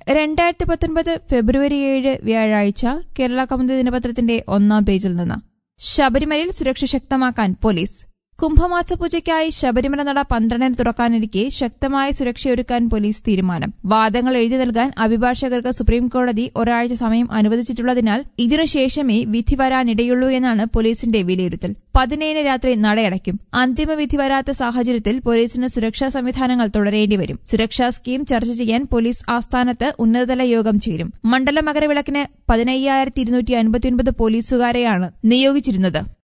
2019 ഫെബ്രുവരി 7 വ്യാഴാഴ്ച കേരള കൗമുദി ദിനപത്രത്തിന്റെ 1-ാം പേജിൽ നിന്ന്. ശബരിമലയിൽ സുരക്ഷ ശക്തമാക്കാൻ പോലീസ്. കുംഭമാസ പൂജയ്ക്കായി ശബരിമല നട 12-ന് തുറക്കാനിരിക്കെ ശക്തമായ സുരക്ഷയൊരുക്കാൻ പോലീസ് തീരുമാനം. വാദങ്ങൾ എഴുതി നൽകാൻ അഭിഭാഷകർക്ക് സുപ്രീംകോടതി ഒരാഴ്ച സമയം അനുവദിച്ചിട്ടുള്ളതിനാൽ ഇതിനുശേഷമേ വിധി വരാനിടയുള്ളൂ എന്നാണ് പോലീസിന്റെ വിലയിരുത്തൽ. 17-ന് രാത്രി നടയടയ്ക്കും. അന്തിമ വിധി വരാത്ത സാഹചര്യത്തിൽ പോലീസിന് സുരക്ഷാ സംവിധാനങ്ങൾ തുടരേണ്ടിവരും. സുരക്ഷാ സ്കീം ചർച്ച ചെയ്യാൻ പോലീസ് ആസ്ഥാനത്ത് ഉന്നതതല യോഗം ചേരും. മണ്ഡല മകരവിളക്കിന് 15,259 പോലീസുകാരെയാണ് നിയോഗിച്ചിരുന്നത്.